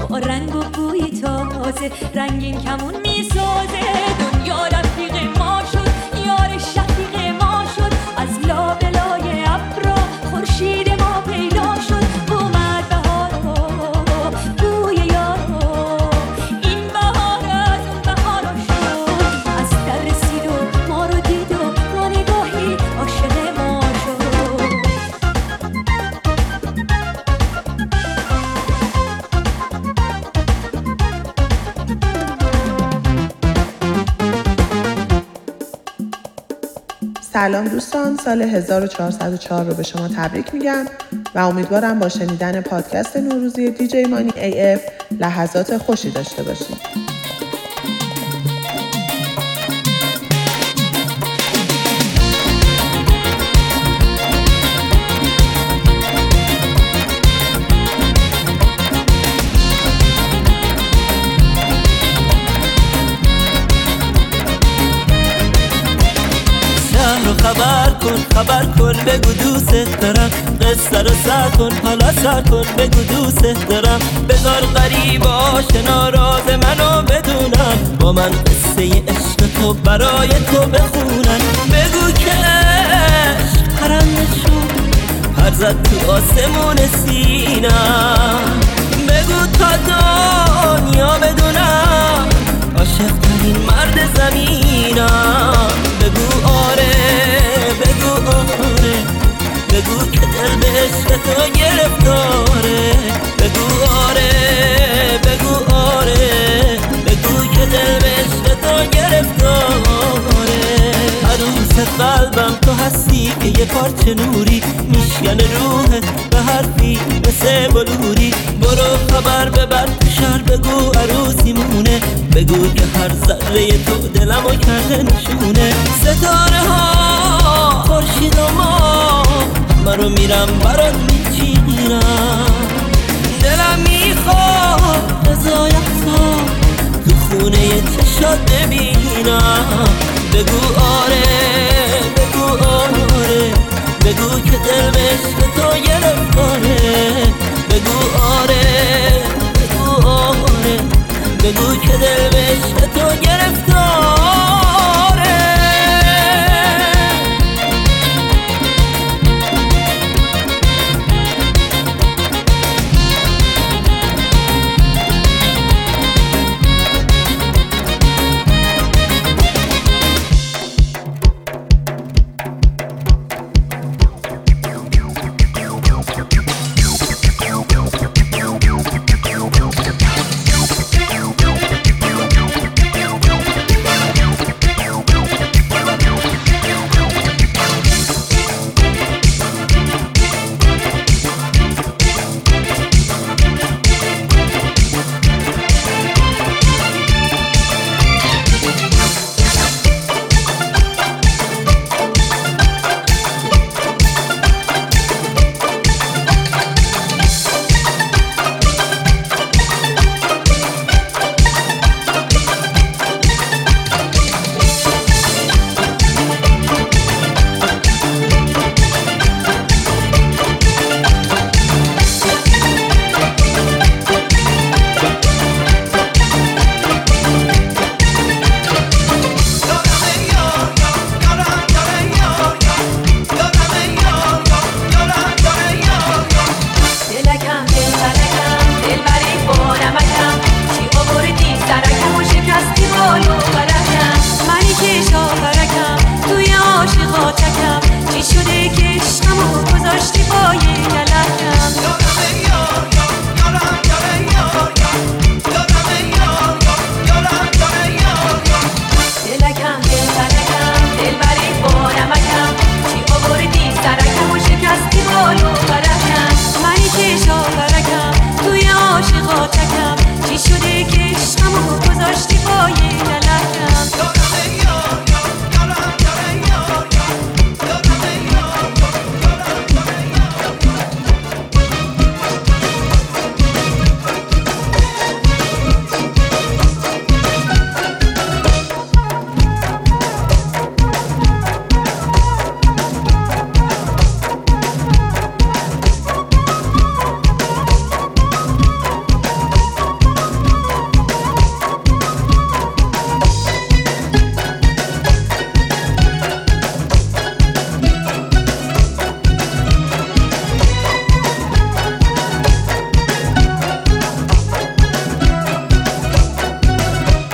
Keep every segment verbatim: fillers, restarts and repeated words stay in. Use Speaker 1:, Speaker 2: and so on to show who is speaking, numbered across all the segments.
Speaker 1: با رنگ و بوی تازه رنگین کمون میسازه. دنیا رفیق ما شد، یار شفیق ما شد، از لابلای ابرا خورشید ما پیدا شد. اومد بهارا بوی یارا، این بهار از اون بهارا شد. از در رسید و ما رو دید و با نگاهی عاشق ما شد.
Speaker 2: سلام دوستان، سال هزار و چهارصد و چهار رو به شما تبریک میگم و امیدوارم با شنیدن پادکست نوروزی دیجی مانی ای اف لحظات خوشی داشته باشید.
Speaker 3: خبر کن خبر کن بگو دوست دارم، قصه رو سر کن حالا سر کن بگو دوست دارم. بذار غریب آشنا راز منو بدونن، با من قصه عشق تو برای تو بخونن. بگو که عشق پرنده شد پر زد تو آسمون سینم. بگو تا دنیا بدونم عاشق ترین مرد زمینم. بگو آره بگو آره، بگو که دل به عشق تو گرفتاره. بگو آره بگو آره، بگو که دل به عشق تو گرفتاره. عروس قلبم تو هستی که یه پارچه نوری میشکنه روحت به حرفی مثل بلوری. برو خبر ببر تو شهر بگو عروسی مونه، بگو که هر ذره تو دلمو کرده نشونه. ستاره ها خورشید و ما منو میرم برات میچینم. دلم میخواد رضایت تو تو خونه چشات ببینم. بگو آره بگو آره، بگو که دل به عشق تو گرفتاره. بگو آره بگو آره، بگو که دل به عشق تو گرفتاره.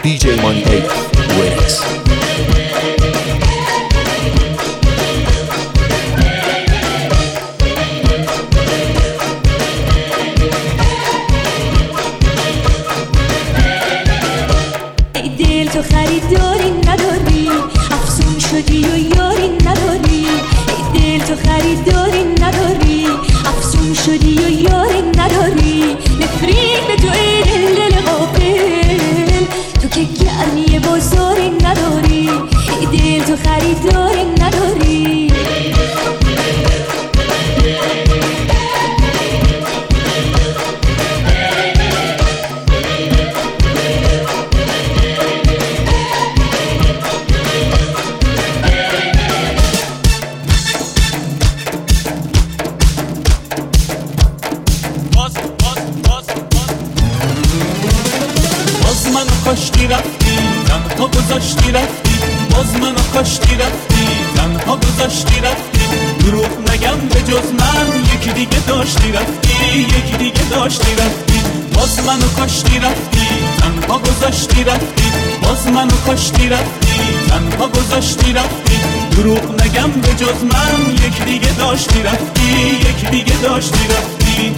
Speaker 4: دی جی مانی ای ویکس.
Speaker 1: دل تو خریداری نداری، افسون شدی و یاری نداری. دل تو خریداری نداری، افسون شدی و یاری نداری. نفرین به تو ای دل دل غافل، تو که گرمی بازاری نداری. دل تو خریداری نداری.
Speaker 5: کاشتی رفتی تنها گذاشتی رفتی، باز منو کاشتی رفتی تنها گذاشتی رفتی. دروغ نگم به جز من یکی دیگه داشتی رفتی، یکی دیگه داشتی رفتی. باز منو کاشتی رفتی تنها گذاشتی رفتی، باز منو کاشتی رفتی تنها گذاشتی رفتی. دروغ نگم به جز من یکی دیگه داشتی رفتی، یکی دیگه داشتی رفتی.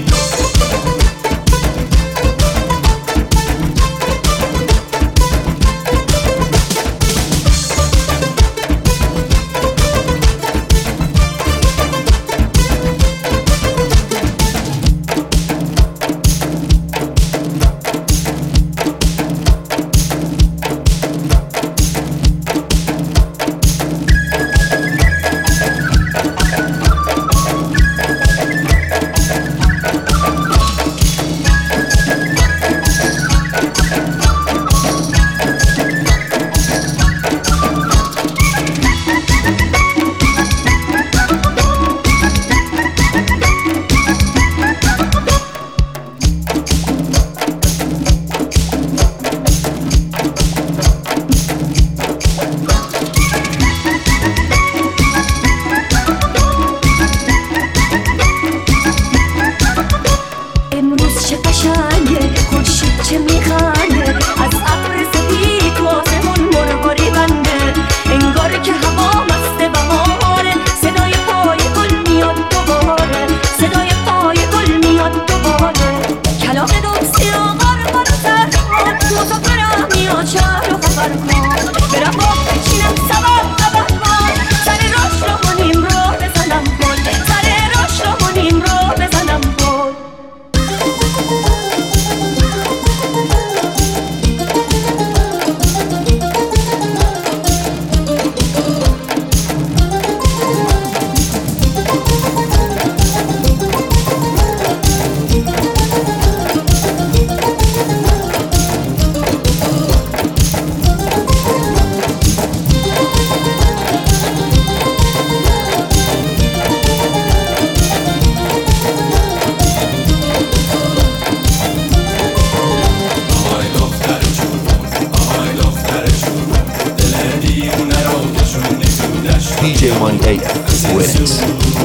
Speaker 4: دی جی مانی ای ویکس.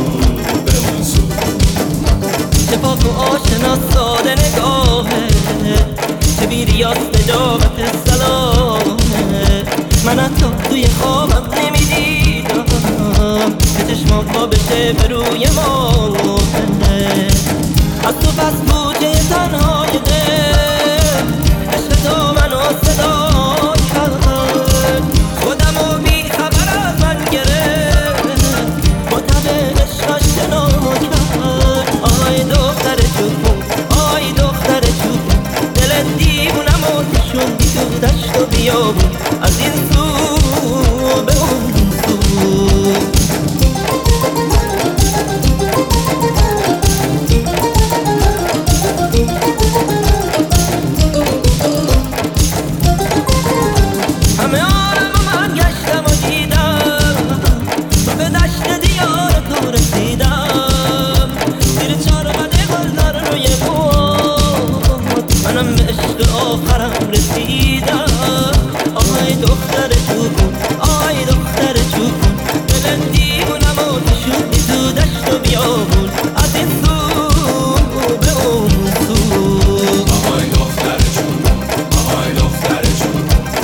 Speaker 3: چه پاک و آشنا ساده نگاهه، چه بیریاست نجابت سلامه. من حتی توی خوابم نمیدیدم که چشمام پا بشه به روی ماهه. از تو پس بوجه تنهای دل عشق تو منو صدا کرد، خودم و بی خبر از من گرفت، با طبع عشقش شنا کرد. آی دختر جون، آی دختر جون، دل دیوونم و کشوندی تو دشت و بیابون، از این سو به اون سو. آخرم رسیدم. آی دختر جوون، آی دختر جوون، دل دیوونم و نشوندی تو دشت و بیابون، از این سو به اون سو. آی دختر جوون، آی دختر جوون،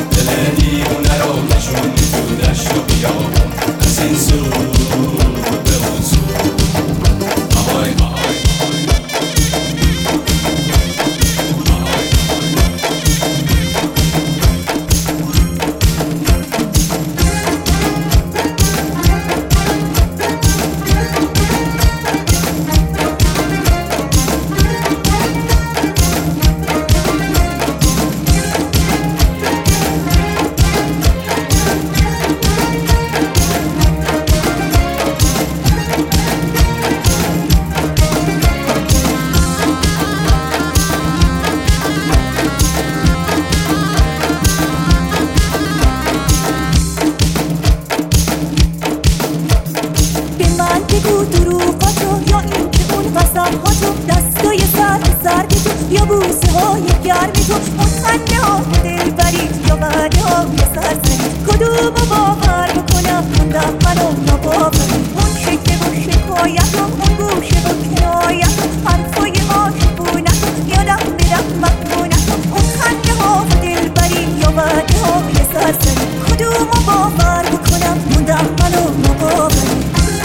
Speaker 1: خنده ها دلبری یا وعده ها سرزنی کدومو باور بکنم موندم منو ناباوری اون شکل و شکایت و اون گوشه و کنایت و حرفای عاشقونت و یادم میرم مقبونت و اون خنده ها دلبری یا وعده ها سرزنی کدومو باور بکنم موندم منو ناباوری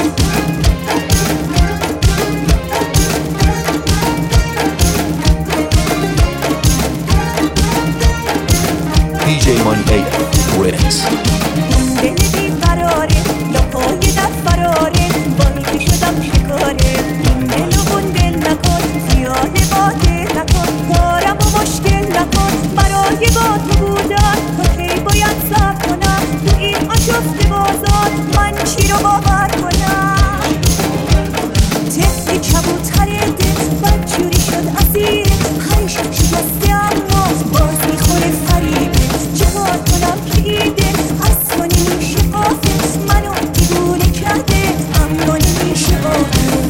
Speaker 4: دی جی مانی ای Remix.
Speaker 1: دل بی قراره لاپای در فراره بانی که شدم شکاره این دل و اون دل نکن زیاده باطل نکن کارم و مشکل نکن برای با تو بودن تا کی باید صبر کنم تو این آشفت بازار من چی رو باور کنم طفل کبوتر دل بدجوری شد اسیر هرش شکسته اما باز میخوره فریبه چکار کنم که ایده اصلا نمیشه قافه منو دیوونه کرده اما نمیشه قافه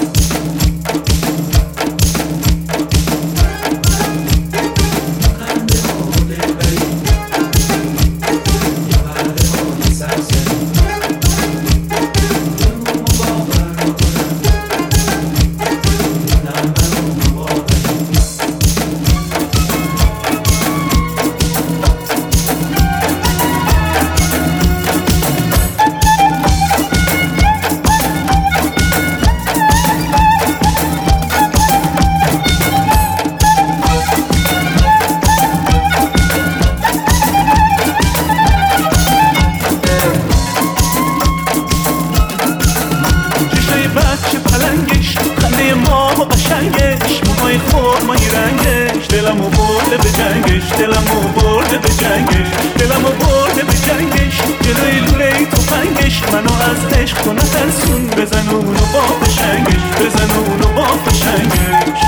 Speaker 5: دلمو برده به جنگش دلمو برده به جنگش دلمو برده به جنگش جلوی لوله تفنگش منو از عشق تو نترسون بزن اونو با فشنگش بزن اونو با فشنگش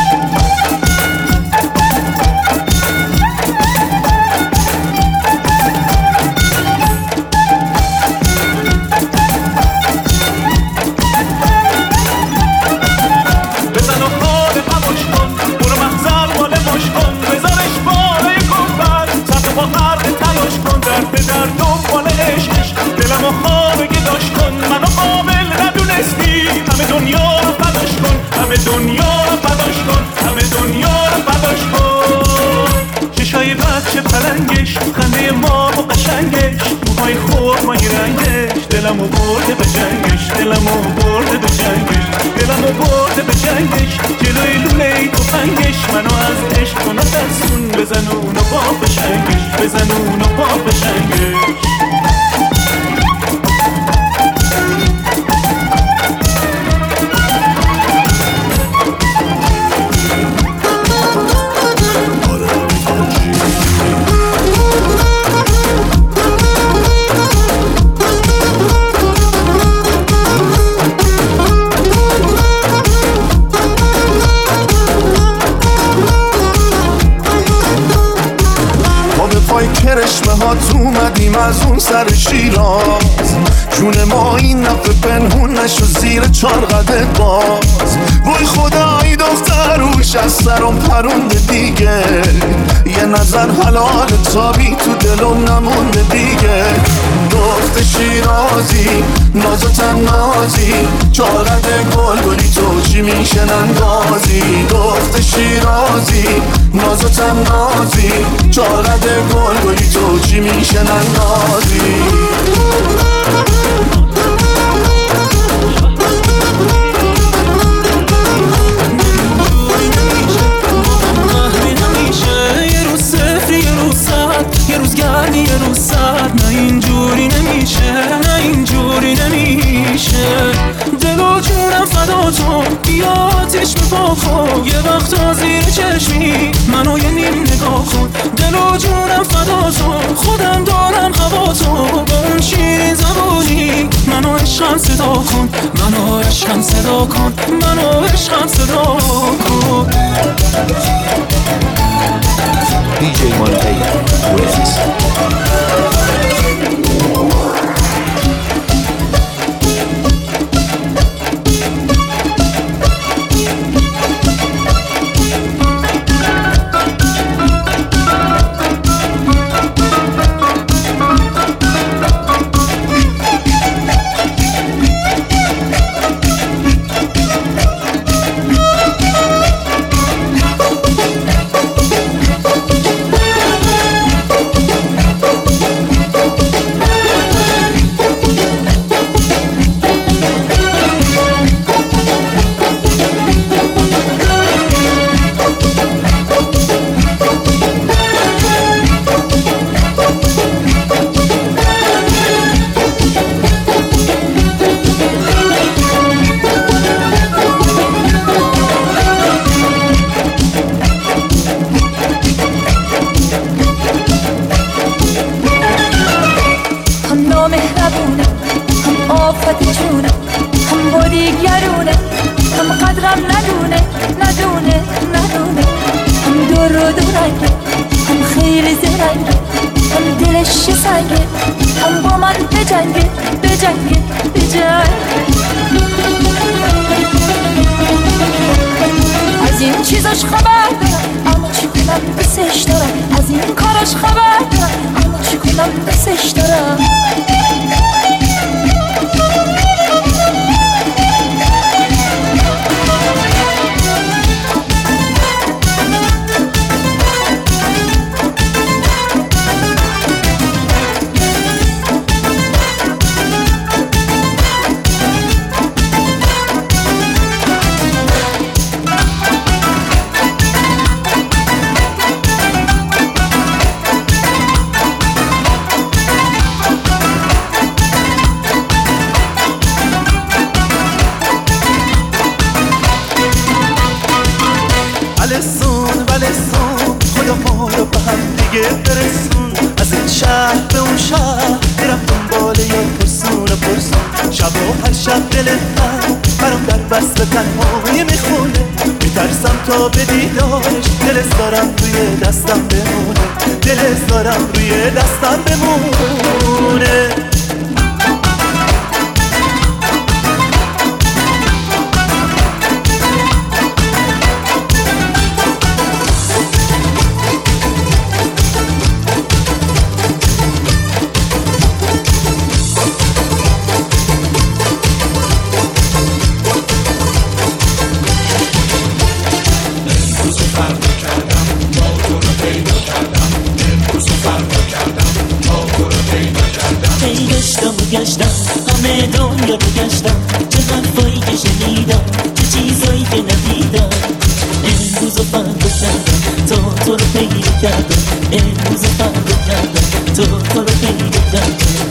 Speaker 5: دنیا رو فداش کن همه دنیا رو فداش کن چشای بچه پلنگش خنده ما و قشنگش موهای خرمایی رنگش دلمو برده به جنگش دلمو برده به جنگش دلمو برده به جنگش جلوی لوله تفنگش منو از عشق تو نترسون بزن اونو با فشنگش بزن اونو با فشنگش
Speaker 6: کرشمه ها تو اومدیم از اون سر شیراز جون ما این نفه پنهون نشو زیر چارقدت باز وای خدایی دختر روش از سرم پرونده دیگه یه نظر حلال تابی تو دلم نمونده دیگه دخت شیرازی ناز و تنازی چارقد گل گلی تو چی میشن اندازی دخت شیرازی ناز و تنازی چارقد گل گلی تو چی میشن اندازی
Speaker 5: یه روز گرمی یه روز سرد نه اینجوری نمیشه نه اینجوری نمیشه دل و جونم فدا تو بیا آتیش بپا کن یه وقتا زیر چشمی منو یه نیم نگاه کن دل و جونم فدا تو خودم دارم هوا تو با اون شیرین زبونی منو عشقم صدا کن منو عشقم صدا کن منو عشقم صدا کن
Speaker 4: دی جی مانی ای Remix.
Speaker 1: دلش یه سنگه، اون با من بجنگه بجنگه بجنگه. از این چیزاش خبر دارم اما چی کنم دوستش دارم، از این کاراش خبر دارم اما چی کنم دوستش دارم.
Speaker 7: ولسون ولسون خدا ما رو به هم دیگه برسون، از این شهر به اون شهر میرم دنبال یا پرسون و پرسون. شب و هر شب دل من برام در بست به تنهایی میخونه، میترسم تا به دیدارش دلش دارم روی دستم بمونه، دلش دارم روی دستم بمونه.
Speaker 3: گشتم همه دنیا رو گشتم، چه حرفایی که شنیدم چه چیزایی که ندیدم. امروز و فردا کردم تا تو رو پیدا کردم، امروز و فردا کردم تا تو رو پیدا کردم.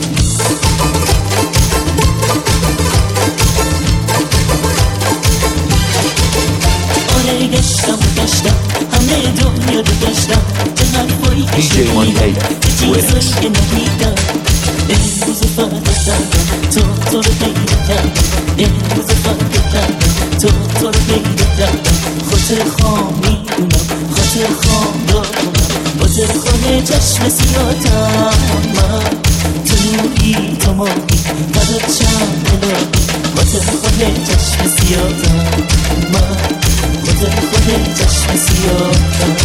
Speaker 3: آره گشتم و گشتم همه دنیا رو گشتم، چه حرفایی که شنیدم چه چیزایی که ندیدم. امروز و فردا کردم تا تو رو پیدا کردم، امروز و فردا کردم تا تو رو پیدا کردم. خاطر خام میدونم خاطر خام دارم، خاطر خام چشم سیاتم من، تو نوری تو ماهی فدات چند الهی. خاطر خام چشم سیاتم من، خاطر خام چشم سیاتم.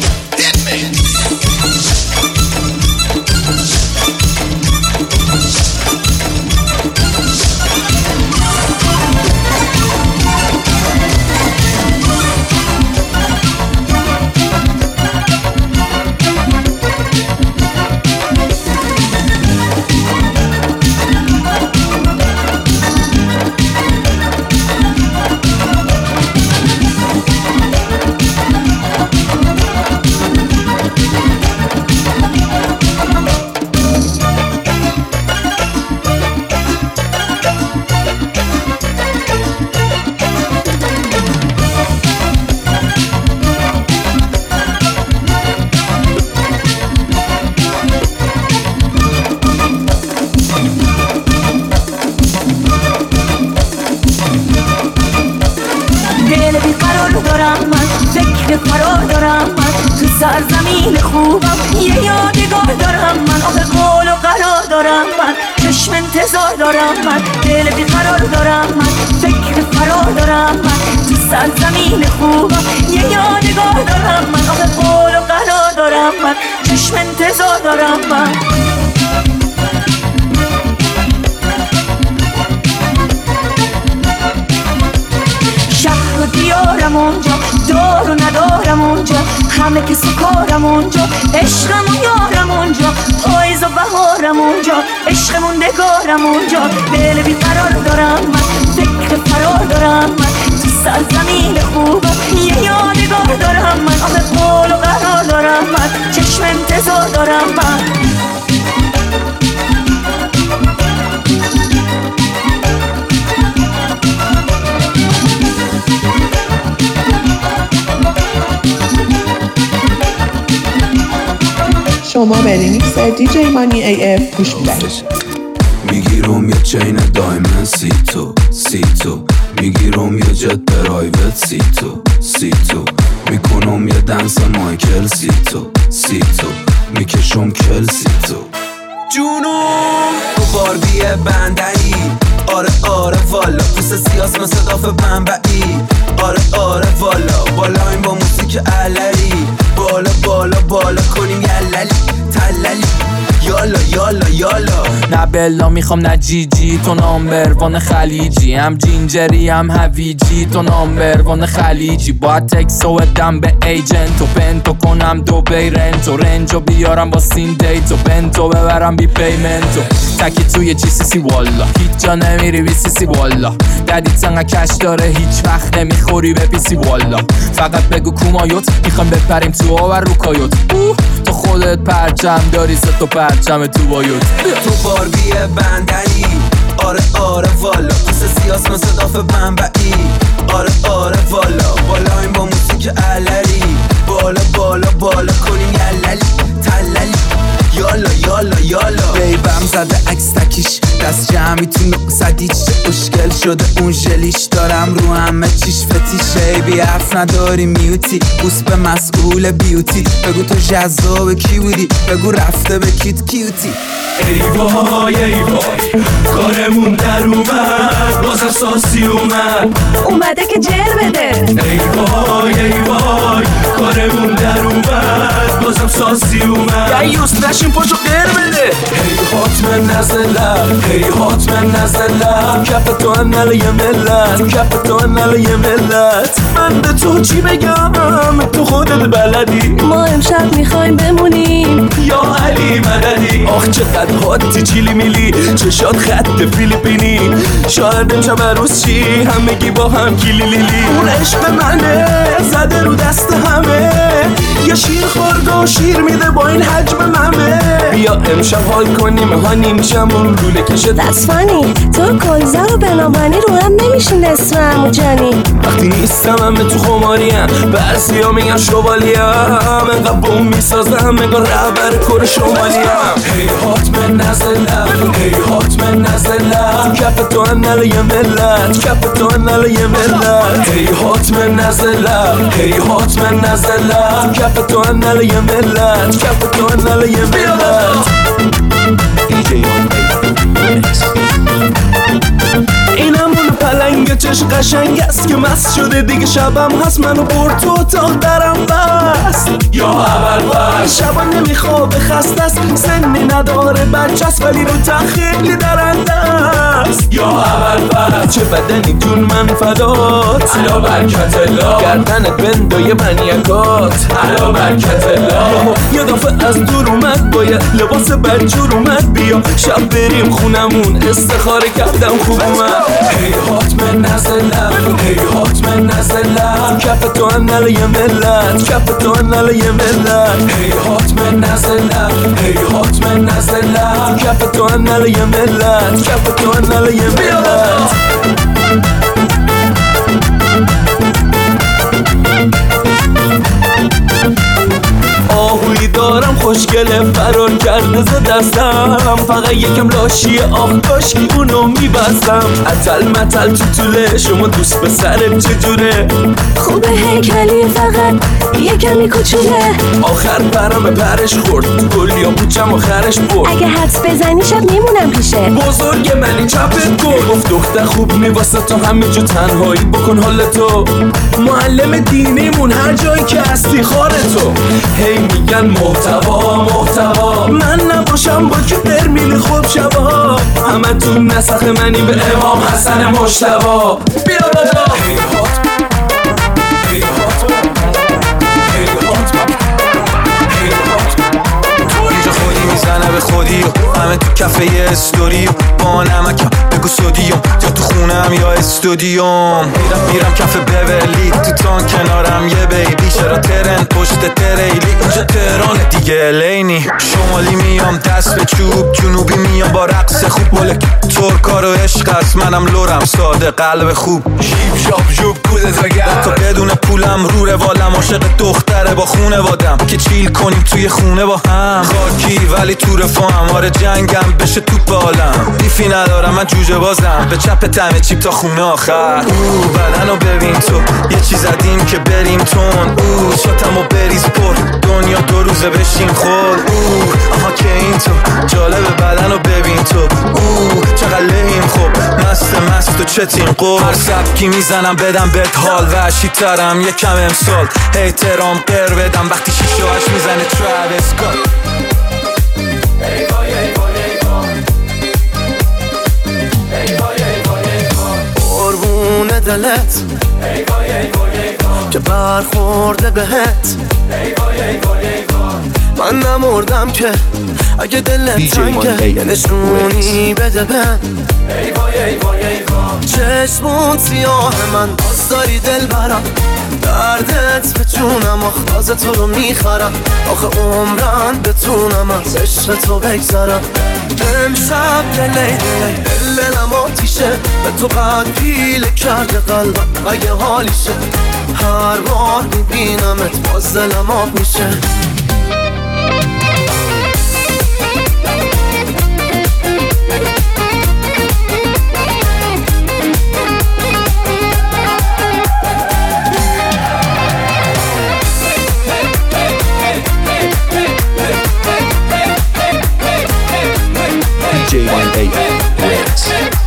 Speaker 1: سرزمین خوبم یه یادگار دارم من، آخه قول و قرار دارم من، چشم انتظار دارم من، دل بیقرار دارم من، فکر فرار دارم من. تو سرزمین خوبم یه یادگار دارم من، آخه قول و قرار دارم من، چشم انتظار دارم من. شهر و دیارم اونجا، دار و ندارم اونجا، همه که سکارم اونجا، عشقم و یارم اونجا، پاییز و بهارم اونجا، عشق موندگارم اونجا. دل بیقرار دارم من، فکر فرار دارم من، تو سرزمین خوبم یه یادگار دارم من، آخه قول و قرار دارم من، چشم انتظار دارم من.
Speaker 2: شما به ریمیکس دیجی مانی ای اف گوش میدهید.
Speaker 8: میگیرم یه چین دایمن سی تو سی تو، میگیرم یه جت پرایوت سی تو سی تو، میکنم یه دنس مایکل سی تو سی تو، میکشم کل سی تو. جونم تو باربی بندری آره آره والا پوست سیاس مثل داف بنبعی آره آره والا بالا این با موسیقی علری بالا بالا بالا کنیم یللی تللی یالا یالا یالا
Speaker 9: نه بلا میخوام نه جی جی تو نامبروان خلیجی هم جینجری هم هویجی تو نامبروان خلیجی باید تکسو بدم به ایجنت و پنتو کنم دو بیرنتو رنجو بیارم با سین دیتو بنتو ببرم بی پیمنتو تکی توی جی سی سی والا هیچ جا نمیری بی سی سی والا ددیت زنگه کش داره هیچ وقت نمیخوری به پی سی والا فقط بگو کومایوت میخوام بپریم تو آور رو کایوت تو خودت پرچم داری سه تا پرچم تو بایوت
Speaker 8: تو باربی بندری آره آره والا پوست سیاس مثل داف بنبعی آره آره والا بالا این با موسیقی علری بالا بالا بالا کنیم یللی تللی یالا یالا یالا
Speaker 10: بیبم زده عکس تکیش دست جمعی تو نقصدیش اشکل شده اون ژلیش دارم رو همه چیش فتیشه بی حرف نداری میوتی بوس به مسئول بیوتی بگو تو جذاب کی بودی بگو رفته به کیت کیوتی
Speaker 5: ای وای ای وای کارمون در اومد بازم ساسی اومد
Speaker 1: اومده که جر بده
Speaker 5: ای وای ای وای کارمون در اومد بازم ساسی اومد
Speaker 10: یوست نشین پاشو غیر بده
Speaker 5: هی حتما نزلم هی حتما نزلم کف تو انل یه ملت کف تو انل یه ملت من به تو چی بگم تو خودت بلدی
Speaker 1: ما امشب میخوایم بمونیم
Speaker 5: یا علی مددی آخ چقدر حاتی چیلی میلی چشات خط فیلیپینی شاید امشب عروس چی همگی با هم کیلی لیلی اون عشق منه زده رو دست همه یه شیر خورد و شیر میده با این حجم ممه بیا امشب حال کنیم ها نیمچمون روله کشه
Speaker 1: That's funny تو کلزه رو به نامانی رو هم نمیشین اسم عمو جانی
Speaker 5: وقتی نیستم همه تو خماریم بعضی ها میگن شوالیم انقدر بوم میسازم انگار رهبر کور شمالیم هی حتما نزلم هی حتما نزلم کف تو انل یه ملت کف تو انل یه ملت هی حتما نزلم هی حتما نزلم کف تو انل یه ملت کف تو انل یه ملت
Speaker 4: دی جی Remix.
Speaker 5: اینم اون پلنگ چش قشنگ است که مست شده دیگه شبم هست منو برد تو اتاق درم بست یا اول بست شبا نمیخوابه خسته است سنی نداره بچه است ولی رو تخیلی درنده است یا اول بست چه بدنی جون من فدات علا برکت الله گردنت بندای منیکات علا برکت الله یه دفعه از دور اومد باید لباس بدجور اومد بیا شب بریم خونمون استخاره کردم خوب اومد هی حتما نزلم هی حتما نزلم کف تو انل یه ملت کف تو انل یه ملت هی حتما نزلم هی حتما نزلم کف تو انل یه ملت کف تو انل یه ملت آهوی دارم خوشگله فرار کرده ز دستم فقط یکم لاشی آخ کاشکی اونو میبستم اتل متل تو طوله شما دوست به سرت چجوره
Speaker 1: خوبه هیکلی فقط یکمی کوچوله
Speaker 5: آخر پرم پرش خورد تو گلیا پوچم آخرش برد
Speaker 1: اگه حدس بزنی شب میمونم پیشه
Speaker 5: بزرگ منی چپت گل گفت دختر خوب میواسه تو همینجا تنهایی بکن حال تو معلم دینیمون هر جایی که هستی خاره تو هی میگن محتوا محتوا من نباشم با که برمیلی خوب شبا همه تو نسخ منی به امام حسن مجتبی بیا بالا هی هات هی هات هی هات هی هات
Speaker 8: اینجا خودی میزنه به خودی و همه تو کفه یه استوری با نمکم بگو سودیوم یا تو خونم یا استودیوم میرم میرم کف بورلی تو تان کنارم یه بیبی چرا ترن پشت تریلی اینجا تهران دیگه الینی شمالی میام دست به چوب جنوبی میام با رقص خوب بلک ترکا و عشق است منم لورم ساده قلب خوب شیب شاب جوب کودت وگرد تا بدون پولم رو روالم عاشق دختره با خونه وادم که چیل کنیم توی خونه با هم خاکی ولی تو رفاهم آره جنگم بشه توپ بالم بیفی ندارم من جوجه بازم به چپ تمه چیپ تا خونه آخر او بدنو ببین تو یه چیز زدیم که بریم تون او شاتمو بریز پر دنیا دو روزه بشیم خود او آها که این تو جالبه چتین قول هر سبکی میزنم بدم بهت حال وحشی ترم یکم امسال احترام قر بدم وقتی شیشه هاش میزنه تراویس اسکات
Speaker 7: قربون دلت که برخورده بهت من نمردم که اگه دلت تنگه یه نشونی بده بهم چشمون سیاه من باز داری دل برم دردت به جونم آخاز تو رو میخرم آخه عمرن بتونم از عشق تو بگذرم امشب دلی دلی دلم آتیشه به تو قد پیله کرده قلبم اگه حالیشه هر بار میبینمت باز دلم آب میشه
Speaker 4: دی جی مانی ای اف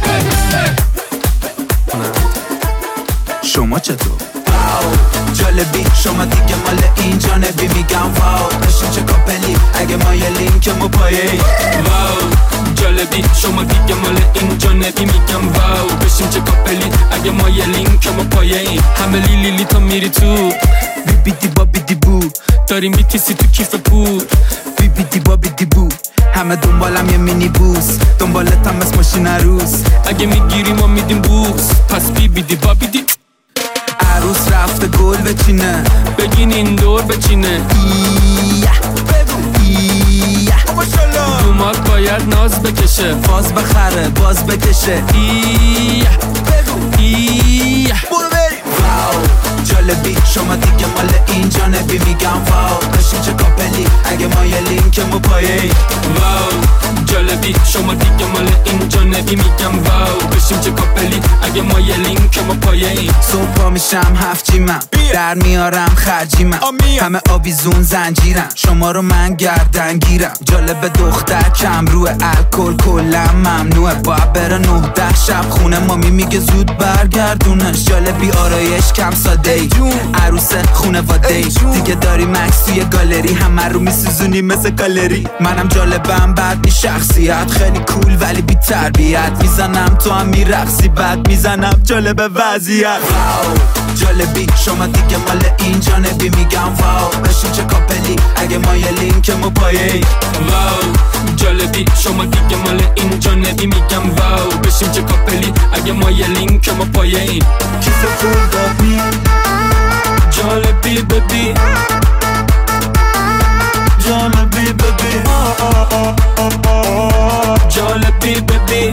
Speaker 10: شما چطور؟ جالبی شما دیگه مال این جانبی میگم واو بشین چه کاپلی اگه ما یه لینکمو پایه
Speaker 9: واو جالبی شما دیگه مال این جانبی میگم واو بشین چه کاپلی اگه ما یه لینکمو پایه همه لیلی لی تو میری تو بی بی دی با بی دی بو داریم میتیسی تو کیف پول
Speaker 10: بی بی دی با بی دی بو همه دنبالم یه مینی بوس دنبالت هم از ماشین عروس
Speaker 9: اگه میگیری ما میدیم بوس پس بی بی دی با بی دی
Speaker 10: عروس رفته گل بچینه
Speaker 9: بگین این دور بچینه
Speaker 10: ایه بگو ایه
Speaker 9: دومات باید ناز بکشه
Speaker 10: فاز بخره باز بکشه
Speaker 9: ایه
Speaker 10: بگو
Speaker 9: ایه
Speaker 10: برو بریم واو جالبی شما دیگه مال این جانبی میگم واو بشین چه کاپلی اگه ما یه لینکمو پایه
Speaker 9: واو جالبی شما دیگه مال این جانبی میگم واو بشین چه کاپلی اگه ما یه لینکمو پایه
Speaker 10: صبح پا میشم هفت جیمم در میارم خرجیمم همه آویزون زنجیرم شما رو من گردن گیرم جالب دختر کم روه الکل کلا ممنوعه باید بره نه ده شب خونه مامی میگه زود برگردونش جالبی آرایش کم ساده ای عروس خونواده ای دیگه داری مکس توی گالری همه رو میسوزونی مثل گالری منم جالبم بعد بی شخصیت خیلی کول ولی بی تربیت میزنم تو هم میرقصی بعد میزنم جالب وضعیت جالبی شما دیگه مال این جانبی میگم واو بشین چه کاپلی اگه ما یه لینکمو پایه
Speaker 9: واو جالبی شما دیگه مال این جانبی میگم واو بشین چه کاپلی اگه ما یه لینکمو پایه
Speaker 7: کیف پول دادی
Speaker 9: جالبی ببی
Speaker 7: جالبی ببی
Speaker 9: جالبی ببی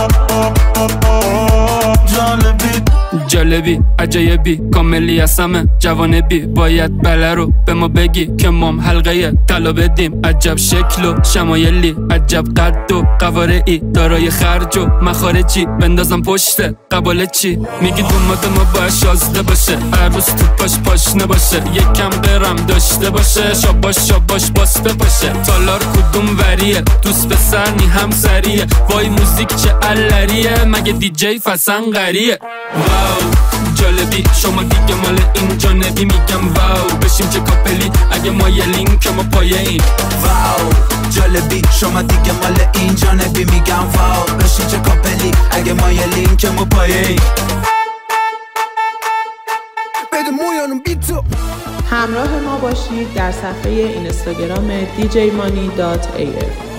Speaker 7: جالبی
Speaker 9: جالبی عجایبی کاملی هستمه جوانبی باید بله رو به ما بگی که مام حلقه طلا بدیم عجب شکل و شمایلی عجب قد و قوارعی دارای خرج و مخارجی بندازم پشت قباله چی میگی دومات ما باید شازده باشه عروس تو پاش پاشنه باشه یکم قرم داشته باشه شاباش شاباش باسته باشه تالار کدوم وریه دوست به سرنی هم سریه وای موزیک چه علریه مگه دی جی فسنگریه واو جالبی شما دیگه مال این جانبی میگم واو بشیم چه کاپلی اگه ما یه لینکمو پایه این
Speaker 10: واو جالبی شما دیگه مال این جانبی میگم واو بشین چه کاپلی اگه ما یه لینکمو پایه بده مویانم بیتو
Speaker 2: همراه ما باشید در صفحه اینستاگرام دی جی مانی دات ای اف.